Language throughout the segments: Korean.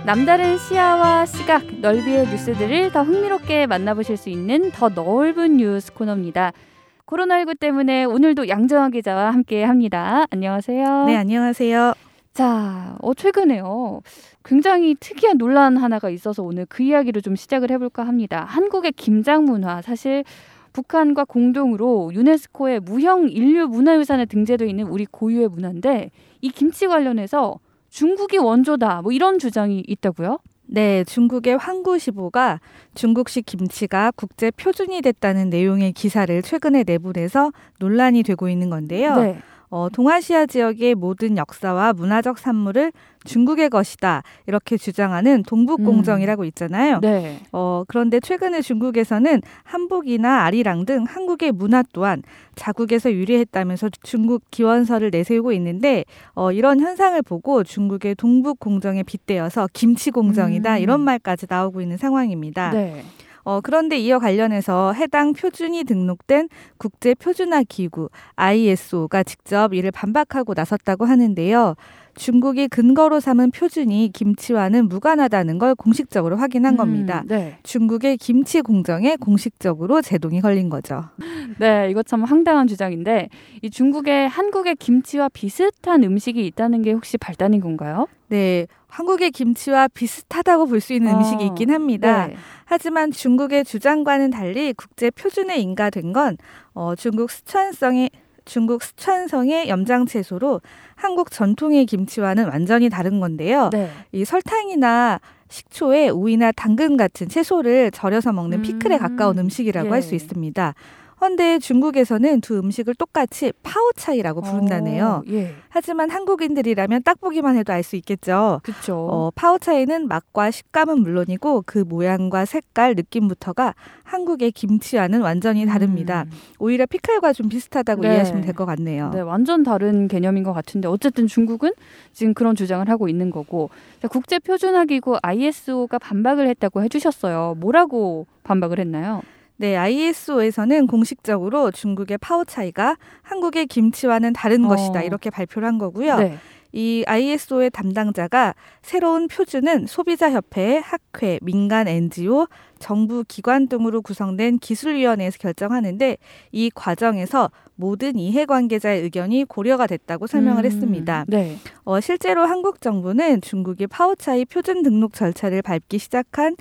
남다른 시야와 시각, 넓이의 뉴스들을 더 흥미롭게 만나보실 수 있는 더 넓은 뉴스 코너입니다. 코로나19 때문에 오늘도 양정화 기자와 함께합니다. 안녕하세요. 네, 안녕하세요. 자, 최근에요. 굉장히 특이한 논란 하나가 있어서 오늘 그 이야기를 좀 시작을 해볼까 합니다. 한국의 김장 문화, 사실 북한과 공동으로 유네스코의 무형 인류 문화유산에 등재되어 있는 우리 고유의 문화인데 이 김치 관련해서 중국이 원조다, 이런 주장이 있다고요? 네, 중국의 황구시보가 중국식 김치가 국제 표준이 됐다는 내용의 기사를 최근에 내보내서 논란이 되고 있는 건데요. 네. 동아시아 지역의 모든 역사와 문화적 산물을 중국의 것이다 이렇게 주장하는 동북공정이라고 있잖아요. 네. 그런데 최근에 중국에서는 한복이나 아리랑 등 한국의 문화 또한 자국에서 유래했다면서 중국 기원서를 내세우고 있는데 이런 현상을 보고 중국의 동북공정에 빗대어서 김치공정이다 이런 말까지 나오고 있는 상황입니다. 네. 그런데 이와 관련해서 해당 표준이 등록된 국제표준화기구 ISO가 직접 이를 반박하고 나섰다고 하는데요. 중국이 근거로 삼은 표준이 김치와는 무관하다는 걸 공식적으로 확인한 겁니다. 네. 중국의 김치 공정에 공식적으로 제동이 걸린 거죠. 네, 이거 참 황당한 주장인데 이 중국에 한국의 김치와 비슷한 음식이 있다는 게 혹시 발단인 건가요? 네, 한국의 김치와 비슷하다고 볼 수 있는 음식이 있긴 합니다. 네. 하지만 중국의 주장과는 달리 국제 표준에 인가된 건 중국 스촨성의 염장채소로 한국 전통의 김치와는 완전히 다른 건데요. 네. 이 설탕이나 식초에 오이나 당근 같은 채소를 절여서 먹는 피클에 가까운 음식이라고 할 수 있습니다. 그런데 중국에서는 두 음식을 똑같이 파오차이라고 부른다네요. 예. 하지만 한국인들이라면 딱 보기만 해도 알 수 있겠죠. 그렇죠. 파오차이는 맛과 식감은 물론이고 그 모양과 색깔, 느낌부터가 한국의 김치와는 완전히 다릅니다. 오히려 피클과 좀 비슷하다고 이해하시면 될 것 같네요. 네, 완전 다른 개념인 것 같은데 어쨌든 중국은 지금 그런 주장을 하고 있는 거고 국제표준화기구 ISO가 반박을 했다고 해주셨어요. 뭐라고 반박을 했나요? 네, ISO에서는 공식적으로 중국의 파오차이가 한국의 김치와는 다른 것이다 이렇게 발표를 한 거고요. 네. 이 ISO의 담당자가 새로운 표준은 소비자협회, 학회, 민간 NGO, 정부 기관 등으로 구성된 기술위원회에서 결정하는데 이 과정에서 모든 이해관계자의 의견이 고려가 됐다고 설명을 했습니다. 네. 실제로 한국 정부는 중국이 파오차이 표준 등록 절차를 밟기 시작한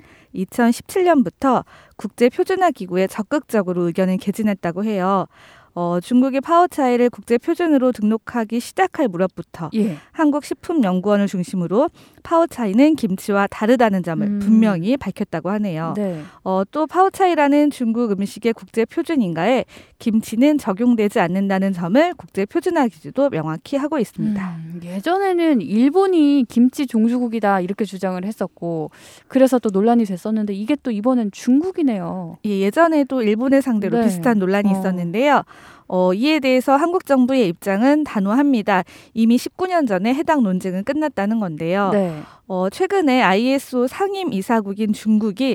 2017년부터 국제표준화기구에 적극적으로 의견을 개진했다고 해요. 중국이 파오차이를 국제표준으로 등록하기 시작할 무렵부터 한국식품연구원을 중심으로 파오차이는 김치와 다르다는 점을 분명히 밝혔다고 하네요. 네. 또 파오차이라는 중국 음식의 국제표준인가에 김치는 적용되지 않는다는 점을 국제표준화기구도 명확히 하고 있습니다. 예전에는 일본이 김치 종주국이다 이렇게 주장을 했었고 그래서 또 논란이 됐었는데 이게 또 이번엔 중국이네요. 예전에도 일본을 상대로 비슷한 논란이 있었는데요. 이에 대해서 한국 정부의 입장은 단호합니다. 이미 19년 전에 해당 논쟁은 끝났다는 건데요. 네. 최근에 ISO 상임 이사국인 중국이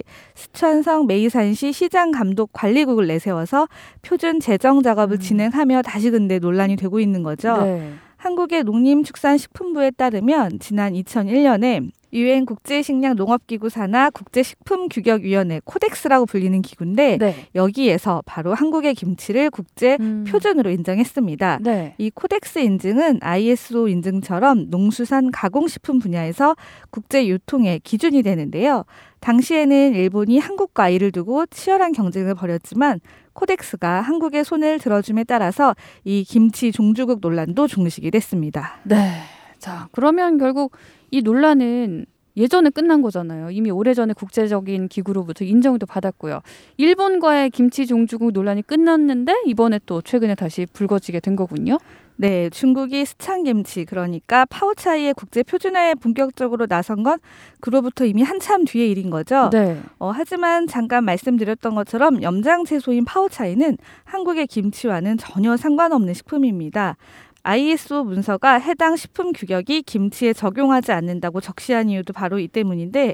스촨성 메이산시 시장감독관리국을 내세워서 표준 제정 작업을 진행하며 다시 근데 논란이 되고 있는 거죠. 네. 한국의 농림축산식품부에 따르면 지난 2001년에 유엔 국제식량농업기구 산하 국제식품규격위원회 코덱스라고 불리는 기구인데 여기에서 바로 한국의 김치를 국제 표준으로 인정했습니다. 네. 이 코덱스 인증은 ISO 인증처럼 농수산 가공식품 분야에서 국제 유통의 기준이 되는데요. 당시에는 일본이 한국과 이를 두고 치열한 경쟁을 벌였지만 코덱스가 한국의 손을 들어줌에 따라서 이 김치 종주국 논란도 종식이 됐습니다. 네. 자, 그러면 결국 이 논란은 예전에 끝난 거잖아요. 이미 오래전에 국제적인 기구로부터 인정도 받았고요. 일본과의 김치 종주국 논란이 끝났는데 이번에 또 최근에 다시 불거지게 된 거군요. 네, 중국이 스촨김치 그러니까 파오차이의 국제 표준화에 본격적으로 나선 건 그로부터 이미 한참 뒤의 일인 거죠. 네. 하지만 잠깐 말씀드렸던 것처럼 염장채소인 파오차이는 한국의 김치와는 전혀 상관없는 식품입니다. ISO 문서가 해당 식품 규격이 김치에 적용하지 않는다고 적시한 이유도 바로 이 때문인데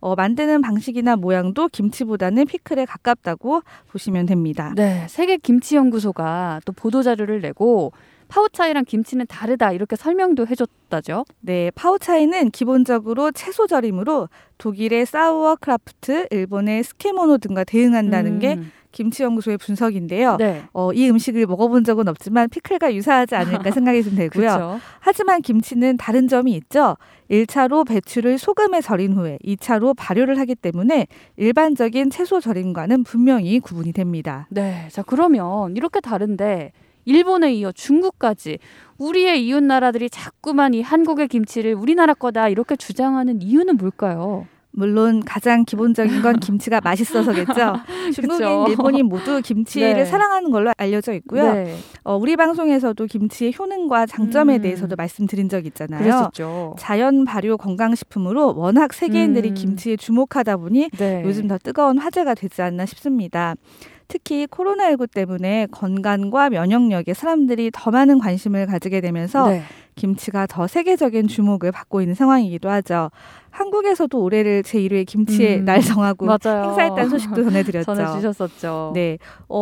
만드는 방식이나 모양도 김치보다는 피클에 가깝다고 보시면 됩니다. 네, 세계 김치 연구소가 또 보도 자료를 내고 파오차이랑 김치는 다르다 이렇게 설명도 해줬다죠. 네, 파오차이는 기본적으로 채소 절임으로 독일의 사우어크라프트, 일본의 스케모노 등과 대응한다는 게 김치연구소의 분석인데요. 네. 이 음식을 먹어본 적은 없지만 피클과 유사하지 않을까 생각이 좀 되고요. 하지만 김치는 다른 점이 있죠. 1차로 배추를 소금에 절인 후에 2차로 발효를 하기 때문에 일반적인 채소 절임과는 분명히 구분이 됩니다. 네, 자 그러면 이렇게 다른데 일본에 이어 중국까지 우리의 이웃 나라들이 자꾸만 이 한국의 김치를 우리나라 거다 이렇게 주장하는 이유는 뭘까요? 물론 가장 기본적인 건 김치가 맛있어서겠죠. 중국인, 일본인 모두 김치를 네. 사랑하는 걸로 알려져 있고요. 네. 우리 방송에서도 김치의 효능과 장점에 대해서도 말씀드린 적 있잖아요. 그랬었죠. 자연 발효 건강식품으로 워낙 세계인들이 김치에 주목하다 보니 네. 요즘 더 뜨거운 화제가 되지 않나 싶습니다. 특히 코로나19 때문에 건강과 면역력에 사람들이 더 많은 관심을 가지게 되면서 네. 김치가 더 세계적인 주목을 받고 있는 상황이기도 하죠. 한국에서도 올해를 제1회 김치의 날 정하고 맞아요. 행사했다는 소식도 전해드렸죠. 전해주셨었죠. 네,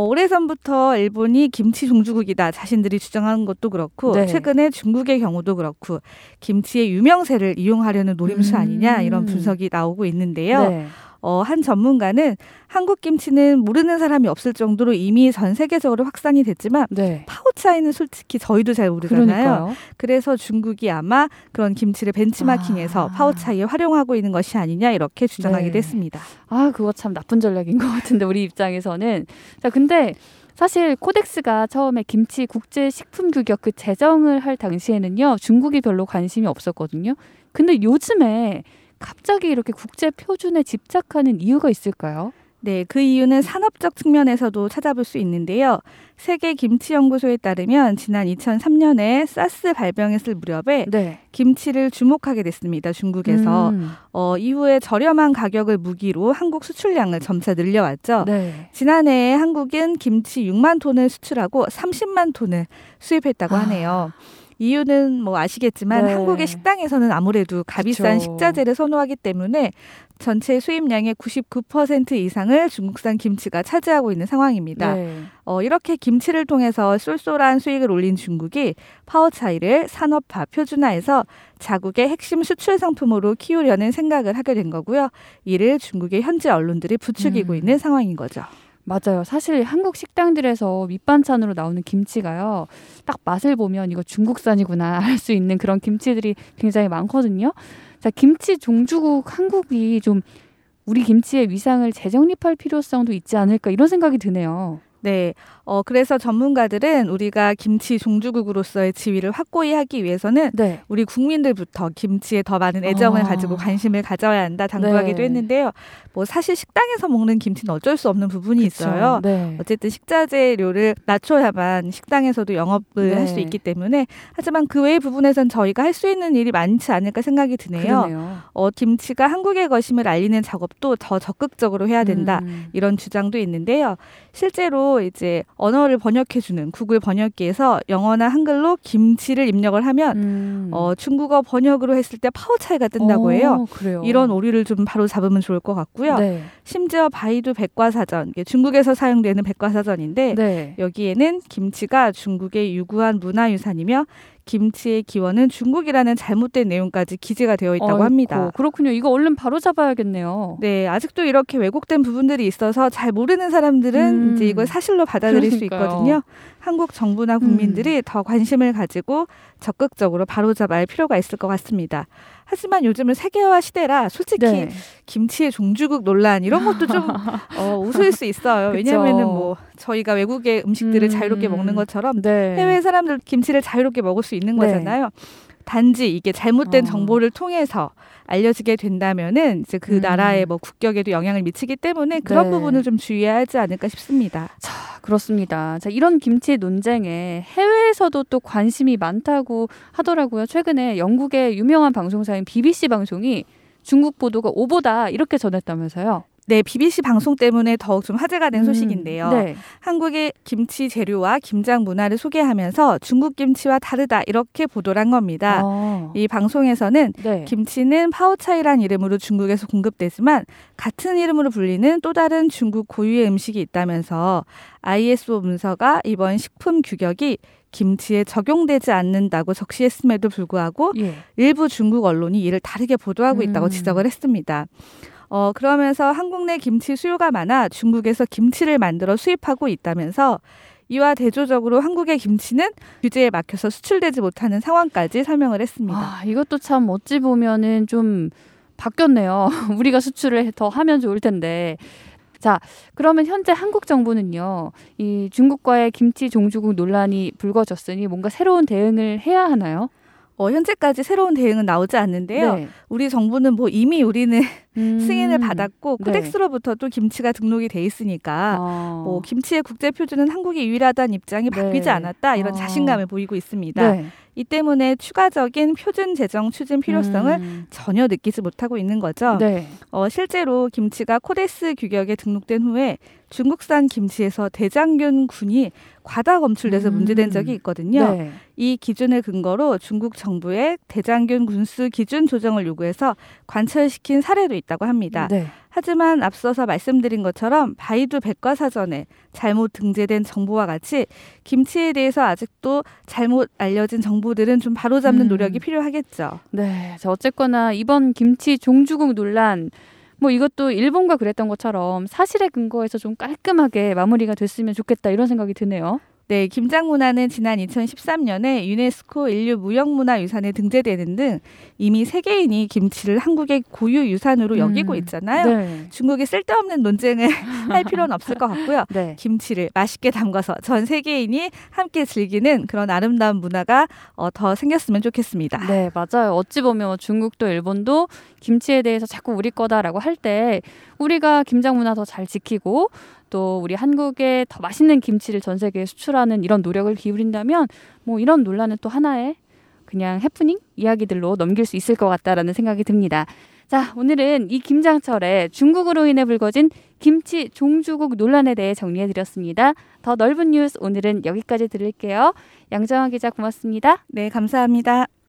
오래전부터 일본이 김치 종주국이다 자신들이 주장하는 것도 그렇고 네. 최근에 중국의 경우도 그렇고 김치의 유명세를 이용하려는 노림수 아니냐 이런 분석이 나오고 있는데요. 네. 한 전문가는 한국 김치는 모르는 사람이 없을 정도로 이미 전 세계적으로 확산이 됐지만 네. 파오차이는 솔직히 저희도 잘 모르잖아요. 그러니까요. 그래서 중국이 아마 그런 김치를 벤치마킹해서 파오차이에 활용하고 있는 것이 아니냐 이렇게 주장하기도 했습니다. 그거 참 나쁜 전략인 것 같은데 우리 입장에서는. 자, 근데 사실 코덱스가 처음에 김치 국제식품규격 그 제정을 할 당시에는요. 중국이 별로 관심이 없었거든요. 근데 요즘에 갑자기 이렇게 국제 표준에 집착하는 이유가 있을까요? 네, 그 이유는 산업적 측면에서도 찾아볼 수 있는데요. 세계 김치연구소에 따르면 지난 2003년에 사스 발병했을 무렵에 네. 김치를 주목하게 됐습니다. 중국에서. 이후에 저렴한 가격을 무기로 한국 수출량을 점차 늘려왔죠. 네. 지난해 한국은 김치 6만 톤을 수출하고 30만 톤을 수입했다고 하네요. 이유는 뭐 아시겠지만 네. 한국의 식당에서는 아무래도 값비싼 그쵸. 식자재를 선호하기 때문에 전체 수입량의 99% 이상을 중국산 김치가 차지하고 있는 상황입니다. 네. 이렇게 김치를 통해서 쏠쏠한 수익을 올린 중국이 파오차이를 산업화 표준화해서 자국의 핵심 수출 상품으로 키우려는 생각을 하게 된 거고요. 이를 중국의 현지 언론들이 부추기고 있는 상황인 거죠. 맞아요. 사실 한국 식당들에서 밑반찬으로 나오는 김치가요. 딱 맛을 보면 이거 중국산이구나 할 수 있는 그런 김치들이 굉장히 많거든요. 자, 김치 종주국 한국이 좀 우리 김치의 위상을 재정립할 필요성도 있지 않을까 이런 생각이 드네요. 네, 그래서 전문가들은 우리가 김치 종주국으로서의 지위를 확고히 하기 위해서는 네. 우리 국민들부터 김치에 더 많은 애정을 가지고 관심을 가져야 한다 당부하기도 네. 했는데요. 뭐 사실 식당에서 먹는 김치는 어쩔 수 없는 부분이 있어요. 네. 어쨌든 식자재료를 낮춰야만 식당에서도 영업을 할 수 있기 때문에 하지만 그 외의 부분에선 저희가 할 수 있는 일이 많지 않을까 생각이 드네요. 그러네요. 김치가 한국의 것임을 알리는 작업도 더 적극적으로 해야 된다. 이런 주장도 있는데요. 실제로 이제 언어를 번역해주는 구글 번역기에서 영어나 한글로 김치를 입력을 하면 중국어 번역으로 했을 때 파오차이가 뜬다고 해요. 그래요. 이런 오류를 좀 바로 잡으면 좋을 것 같고요. 네. 심지어 바이두 백과사전, 중국에서 사용되는 백과사전인데 네. 여기에는 김치가 중국의 유구한 문화유산이며 김치의 기원은 중국이라는 잘못된 내용까지 기재가 되어 있다고 합니다. 그렇군요. 이거 얼른 바로 잡아야겠네요. 네, 아직도 이렇게 왜곡된 부분들이 있어서 잘 모르는 사람들은 이제 이걸 사실로 받아들일 수 있거든요. 한국 정부나 국민들이 더 관심을 가지고 적극적으로 바로잡아야 할 필요가 있을 것 같습니다. 하지만 요즘은 세계화 시대라 솔직히 김치의 종주국 논란 이런 것도 좀 우스울 수 있어요. 왜냐하면은 뭐 저희가 외국의 음식들을 자유롭게 먹는 것처럼 해외 사람들 김치를 자유롭게 먹을 수 있는 거잖아요. 단지 이게 잘못된 정보를 통해서 알려지게 된다면은 이제 그 나라의 뭐 국격에도 영향을 미치기 때문에 그런 부분을 좀 주의해야 하지 않을까 싶습니다. 자, 그렇습니다. 자, 이런 김치 논쟁에 해외에서도 또 관심이 많다고 하더라고요. 최근에 영국의 유명한 방송사인 BBC 방송이 중국 보도가 오보다 이렇게 전했다면서요. 네, BBC 방송 때문에 더욱 좀 화제가 된 소식인데요. 네. 한국의 김치 재료와 김장 문화를 소개하면서 중국 김치와 다르다 이렇게 보도를 한 겁니다. 이 방송에서는 네. 김치는 파오차이란 이름으로 중국에서 공급되지만 같은 이름으로 불리는 또 다른 중국 고유의 음식이 있다면서 ISO 문서가 이번 식품 규격이 김치에 적용되지 않는다고 적시했음에도 불구하고 예. 일부 중국 언론이 이를 다르게 보도하고 있다고 지적을 했습니다. 그러면서 한국 내 김치 수요가 많아 중국에서 김치를 만들어 수입하고 있다면서 이와 대조적으로 한국의 김치는 규제에 막혀서 수출되지 못하는 상황까지 설명을 했습니다. 이것도 참 어찌 보면은 좀 바뀌었네요. 우리가 수출을 더 하면 좋을 텐데. 자, 그러면 현재 한국 정부는요, 이 중국과의 김치 종주국 논란이 불거졌으니 뭔가 새로운 대응을 해야 하나요? 현재까지 새로운 대응은 나오지 않는데요. 네. 우리 정부는 이미 우리는 승인을 받았고 네. 코덱스로부터 또 김치가 등록이 돼 있으니까 김치의 국제 표준은 한국이 유일하다는 입장이 바뀌지 않았다 이런 자신감을 보이고 있습니다. 네. 이 때문에 추가적인 표준 제정 추진 필요성을 전혀 느끼지 못하고 있는 거죠. 네. 실제로 김치가 코덱스 규격에 등록된 후에 중국산 김치에서 대장균군이 과다 검출돼서 문제된 적이 있거든요. 네. 이 기준을 근거로 중국 정부에 대장균 군수 기준 조정을 요구해서 관철시킨 사례도 있다고 합니다. 네. 하지만 앞서서 말씀드린 것처럼 바이두 백과사전에 잘못 등재된 정보와 같이 김치에 대해서 아직도 잘못 알려진 정보들은 좀 바로잡는 노력이 필요하겠죠. 네. 자, 어쨌거나 이번 김치 종주국 논란 이것도 일본과 그랬던 것처럼 사실에 근거해서 좀 깔끔하게 마무리가 됐으면 좋겠다 이런 생각이 드네요. 네, 김장 문화는 지난 2013년에 유네스코 인류 무형문화유산에 등재되는 등 이미 세계인이 김치를 한국의 고유 유산으로 여기고 있잖아요. 네. 중국이 쓸데없는 논쟁을 할 필요는 없을 것 같고요. 네. 김치를 맛있게 담가서 전 세계인이 함께 즐기는 그런 아름다운 문화가 더 생겼으면 좋겠습니다. 네, 맞아요. 어찌 보면 중국도 일본도 김치에 대해서 자꾸 우리 거다라고 할 때 우리가 김장 문화 더 잘 지키고 또 우리 한국의 더 맛있는 김치를 전 세계에 수출하는 이런 노력을 기울인다면 이런 논란은 또 하나의 그냥 해프닝 이야기들로 넘길 수 있을 것 같다라는 생각이 듭니다. 자, 오늘은 이 김장철에 중국으로 인해 불거진 김치 종주국 논란에 대해 정리해드렸습니다. 더 넓은 뉴스 오늘은 여기까지 들을게요. 양정아 기자 고맙습니다. 네, 감사합니다.